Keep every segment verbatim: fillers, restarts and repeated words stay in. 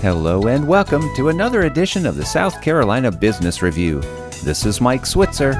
Hello and welcome to another edition of the South Carolina Business Review. This is Mike Switzer.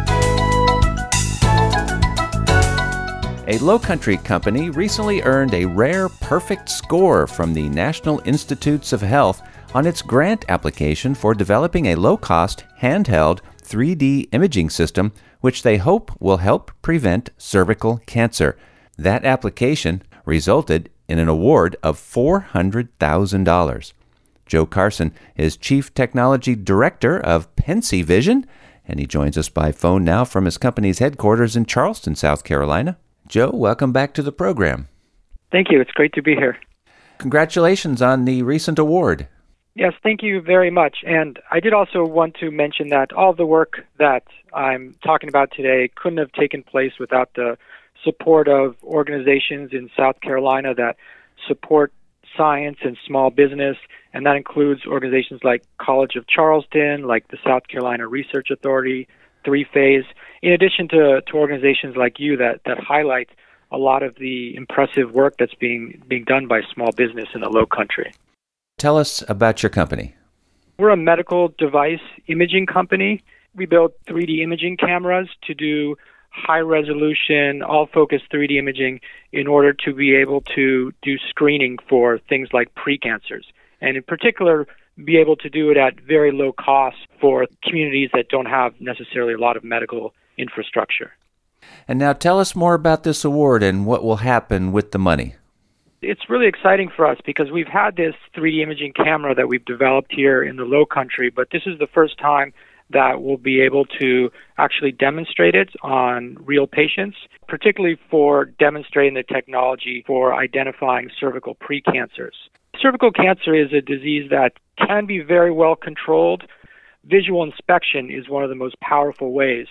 A Lowcountry company recently earned a rare perfect score from the National Institutes of Health on its grant application for developing a low-cost, handheld three D imaging system which they hope will help prevent cervical cancer. That application resulted in an award of four hundred thousand dollars. Joe Carson is Chief Technology Director of PensiVision, and he joins us by phone now from his company's headquarters in Charleston, South Carolina. Joe, welcome back to the program. Thank you. It's great to be here. Congratulations on the recent award. Yes, thank you very much. And I did also want to mention that all the work that I'm talking about today couldn't have taken place without the support of organizations in South Carolina that support science and small business, and that includes organizations like College of Charleston, like the South Carolina Research Authority, Three Phase, in addition to, to organizations like you that, that highlight a lot of the impressive work that's being being done by small business in the Lowcountry. Tell us about your company. We're a medical device imaging company. We build three D imaging cameras to do high-resolution, all-focus three D imaging in order to be able to do screening for things like precancers, and in particular, be able to do it at very low cost for communities that don't have necessarily a lot of medical infrastructure. And now tell us more about this award and what will happen with the money. It's really exciting for us because we've had this three D imaging camera that we've developed here in the Lowcountry, but this is the first time that we'll be able to actually demonstrate it on real patients, particularly for demonstrating the technology for identifying cervical precancers. Cervical cancer is a disease that can be very well controlled. Visual inspection is one of the most powerful ways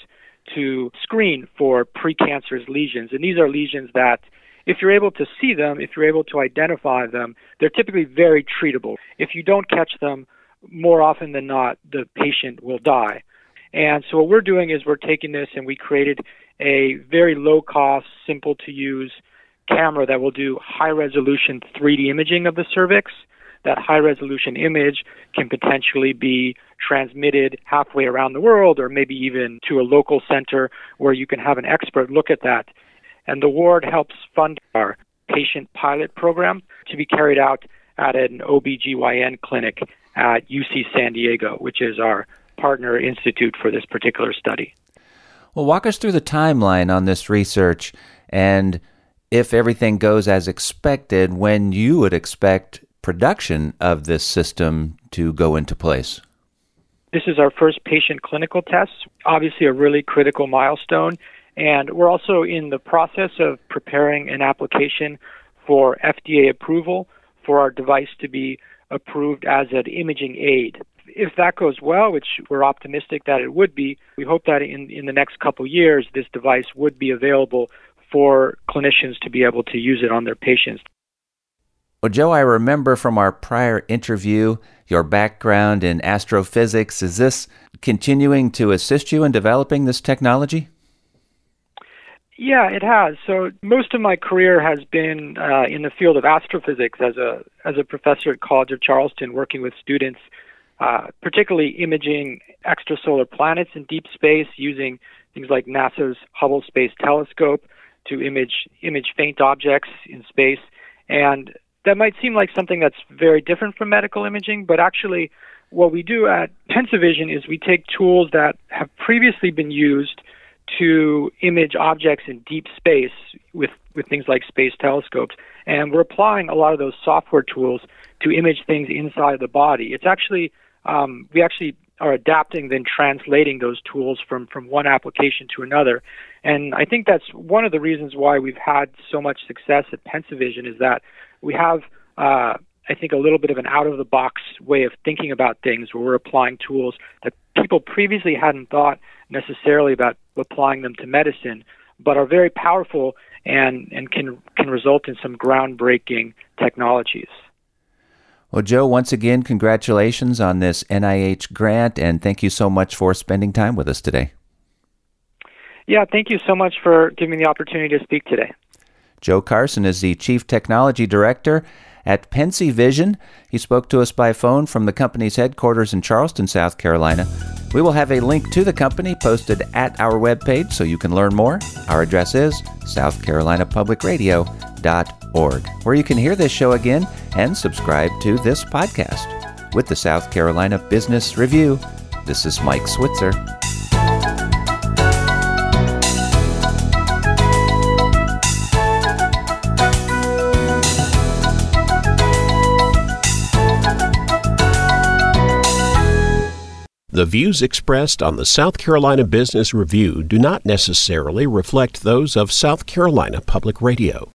to screen for precancerous lesions. And these are lesions that, if you're able to see them, if you're able to identify them, they're typically very treatable. If you don't catch them, more often than not, the patient will die. And so what we're doing is we're taking this and we created a very low-cost, simple-to-use camera that will do high-resolution three D imaging of the cervix. That high-resolution image can potentially be transmitted halfway around the world or maybe even to a local center where you can have an expert look at that. And the award helps fund our patient pilot program to be carried out at an O B G Y N clinic at U C San Diego, which is our partner institute for this particular study. Well, walk us through the timeline on this research, and if everything goes as expected, when you would expect production of this system to go into place. This is our first patient clinical test, obviously a really critical milestone, and we're also in the process of preparing an application for F D A approval for our device to be approved as an imaging aid. If that goes well, which we're optimistic that it would be, we hope that in, in the next couple years, this device would be available for clinicians to be able to use it on their patients. Well, Joe, I remember from our prior interview your background in astrophysics. Is this continuing to assist you in developing this technology? Yeah, it has. So most of my career has been uh, in the field of astrophysics as a as a professor at College of Charleston, working with students, uh, particularly imaging extrasolar planets in deep space, using things like NASA's Hubble Space Telescope to image image faint objects in space. And that might seem like something that's very different from medical imaging, but actually what we do at PensiVision is we take tools that have previously been used to image objects in deep space with, with things like space telescopes. And we're applying a lot of those software tools to image things inside the body. It's actually, um, we actually are adapting, then translating those tools from, from one application to another. And I think that's one of the reasons why we've had so much success at PensiVision is that we have, uh, I think, a little bit of an out-of-the-box way of thinking about things where we're applying tools that people previously hadn't thought necessarily about applying them to medicine, but are very powerful and, and can can result in some groundbreaking technologies. Well, Joe, once again, congratulations on this N I H grant, and thank you so much for spending time with us today. Yeah, thank you so much for giving me the opportunity to speak today. Joe Carson is the Chief Technology Director at Pensy Vision. He spoke to us by phone from the company's headquarters in Charleston, South Carolina. We will have a link to the company posted at our webpage so you can learn more. Our address is south carolina public radio dot org, where you can hear this show again and subscribe to this podcast. With the South Carolina Business Review, this is Mike Switzer. The views expressed on the South Carolina Business Review do not necessarily reflect those of South Carolina Public Radio.